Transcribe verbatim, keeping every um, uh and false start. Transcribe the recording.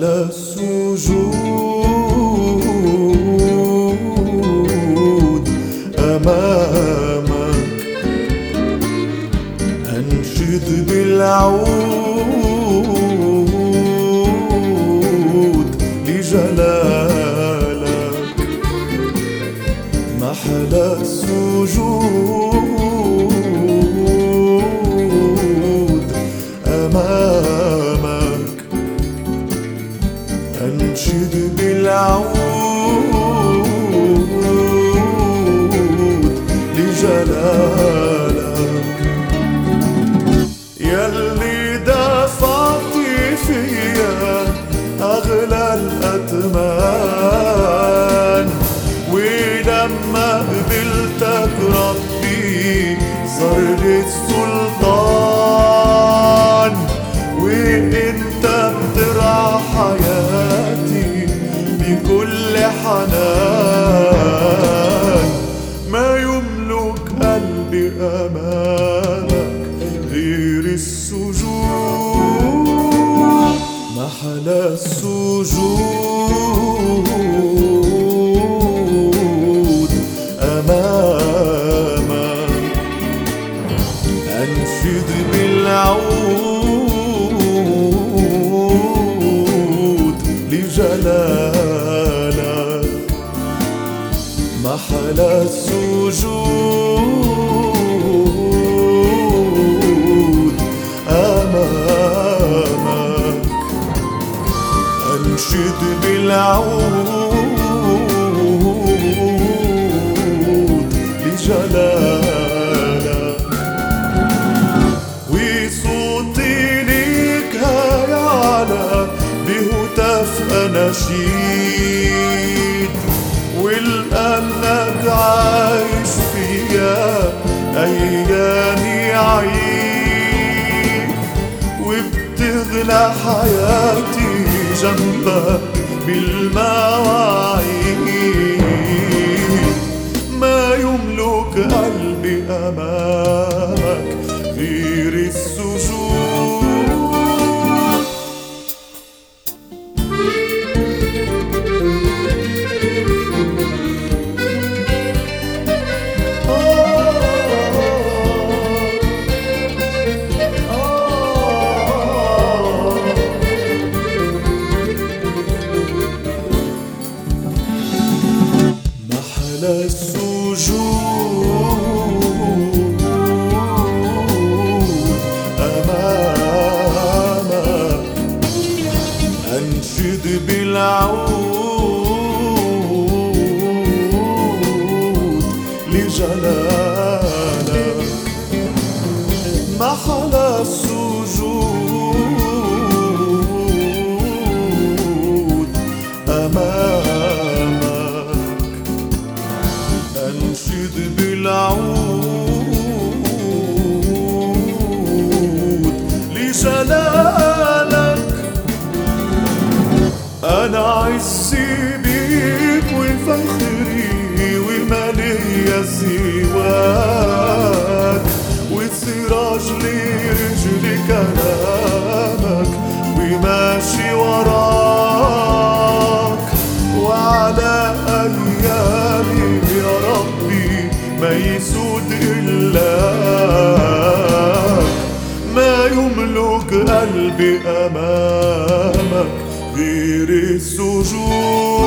محلى السجود أمامك، أنشد بالعود لجلالك. محلى السجود أمامك، أنشد بالعود لجلالك. يلي دفعت فيا أغلى الأثمان، ولما قبلتك ربي صار لي السلطان، وانت بترعى حياتي بكل حنان. ما يملك قلبي أمامك غير السجود. محلى السجود أمامك، أنشد بالعود لجلالك. محلى السجود أمامك، أنشد بالعود لجلالك. وصوتي ليك هيعلى بهتاف أناشيد، ولأنك عايش فيا أيامي عيد، وبتغلى حياتي جنبك بالمواعيد. ما يملك قلبي أمامك غير السجود. محلى السجود أمامك، أنشد بالعود لجلالك. محلى السجود أمامك، أنشد بالعود لجلالك. أنا عزي بيك وفخري ومالي سواك، والسراج لرجل كلامك وماشي وراك. وعلى أيامي يا ربي ما يسود إلاك. ما يملك قلبي أمامك غير السجود.